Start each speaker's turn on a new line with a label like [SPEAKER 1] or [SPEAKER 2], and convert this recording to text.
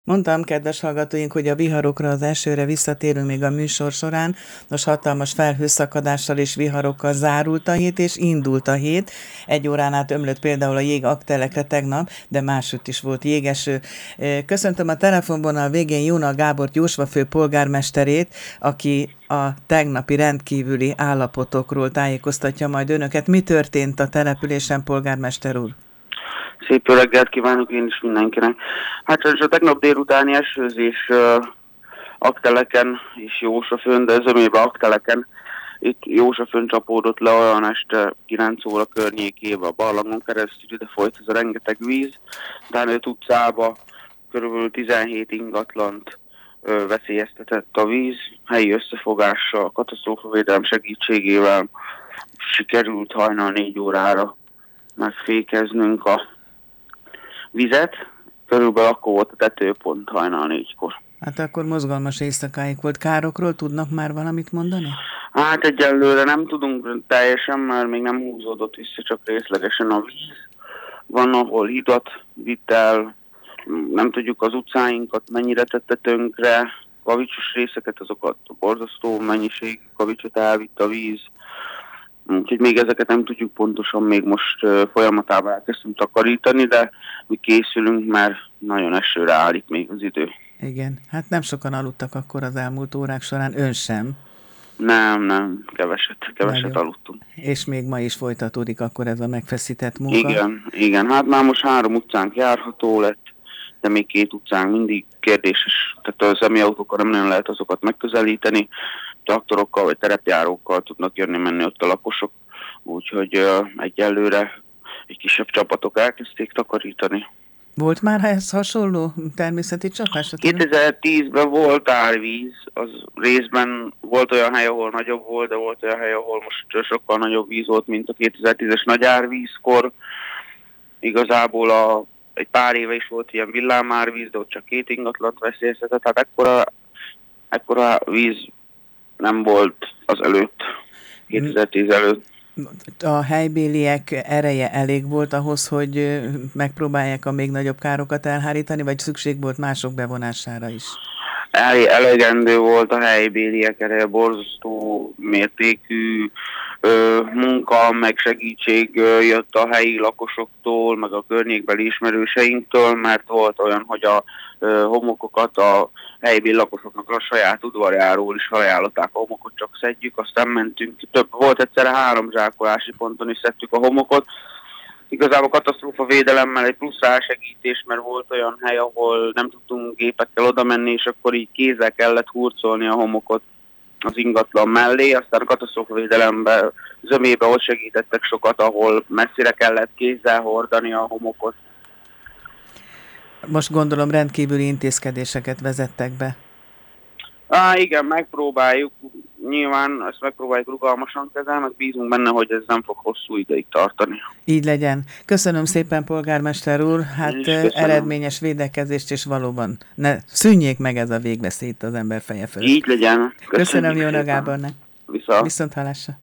[SPEAKER 1] Mondtam, kedves hallgatóink, hogy a viharokra, az esőre visszatérünk még a műsor során. Nos, hatalmas felhőszakadással és viharokkal zárult a hét, és indult a hét. 1 órán át ömlött például a jég aktelekre tegnap, de másütt is volt jégeső. Köszöntöm a telefonvonal végén Jóna Gábort, Jósva fő polgármesterét, aki a tegnapi rendkívüli állapotokról tájékoztatja majd önöket. Mi történt a településen, polgármester úr?
[SPEAKER 2] Szép jó reggelt kívánok én is mindenkinek. Hát a tegnap délutáni esőzés akteleken és Jósafön, de zömébe akteleken, itt Jósafön csapódott le olyan este 9 óra környékébe a barlangon keresztül, ide folyt ez a rengeteg víz. Dánőt utcába körülbelül 17 ingatlant veszélyeztetett a víz. Helyi összefogással, katasztrófavédelem segítségével sikerült hajnal 4 órára megfékeznünk a vizet, körülbelül akkor volt a tetőpont hajnal 4-kor.
[SPEAKER 1] Hát akkor mozgalmas éjszakáig volt. Károkról tudnak már valamit mondani?
[SPEAKER 2] Hát egyelőre nem tudunk teljesen, mert még nem húzódott vissza, csak részlegesen a víz. Van, ahol hidat vitt el, nem tudjuk az utcáinkat mennyire tette tönkre, kavicsos részeket, azokat a borzasztó mennyiség kavicsot elvitt a víz. Úgyhogy még ezeket nem tudjuk pontosan, még most folyamatában elkezdtünk takarítani, de mi készülünk, mert nagyon esőre állít még az idő.
[SPEAKER 1] Igen, hát nem sokan aludtak akkor az elmúlt órák során, ön sem.
[SPEAKER 2] Nem, keveset aludtunk.
[SPEAKER 1] És még ma is folytatódik akkor ez a megfeszített munka?
[SPEAKER 2] Igen, hát már most 3 utcánk járható lett, de még 2 utcánk mindig kérdéses, tehát a személyautókkal nem nagyon lehet azokat megközelíteni, traktorokkal vagy terepjárókkal tudnak jönni-menni ott a lakosok, úgyhogy egyelőre egy kisebb csapatok elkezdték takarítani.
[SPEAKER 1] Volt már ez hasonló természeti csapás?
[SPEAKER 2] 2010-ben volt árvíz, az részben volt olyan hely, ahol nagyobb volt, de volt olyan hely, ahol most sokkal nagyobb víz volt, mint a 2010-es nagy árvízkor. Igazából egy pár éve is volt ilyen villámárvíz, de ott csak 2 ingatlant veszélyeztetett, tehát ekkora víz nem volt az előtt, 2010 előtt.
[SPEAKER 1] A helybéliek ereje elég volt ahhoz, hogy megpróbálják a még nagyobb károkat elhárítani, vagy szükség volt mások bevonására is?
[SPEAKER 2] Elegendő volt a helybéliek ereje, borzasztó mértékű munka, meg segítség jött a helyi lakosoktól, meg a környékbeli ismerőseinktől, mert volt olyan, hogy a homokokat a helybéli lakosoknak a saját udvarjáról is ajánlották a homokot, csak szedjük, aztán mentünk. Volt egyszerre 3 zsákolási ponton is szedtük a homokot. Igazából katasztrófavédelemmel egy plusz rásegítés, mert volt olyan hely, ahol nem tudtunk gépekkel oda menni, és akkor így kézzel kellett hurcolni a homokot az ingatlan mellé, aztán a katasztrófavédelemben zömébe ott segítettek sokat, ahol messzire kellett kézzel hordani a homokot.
[SPEAKER 1] Most gondolom rendkívüli intézkedéseket vezettek be.
[SPEAKER 2] Igen, megpróbáljuk. Nyilván ezt megpróbáljuk rugalmasan kezelni, meg bízunk benne, hogy ez nem fog hosszú ideig tartani.
[SPEAKER 1] Így legyen. Köszönöm szépen, polgármester úr. Hát eredményes védekezést, és valóban ne szűnjék meg ez a végveszély itt az ember feje fölött.
[SPEAKER 2] Így legyen.
[SPEAKER 1] Köszönöm Jóna Gábornak.
[SPEAKER 2] Viszont hallásra.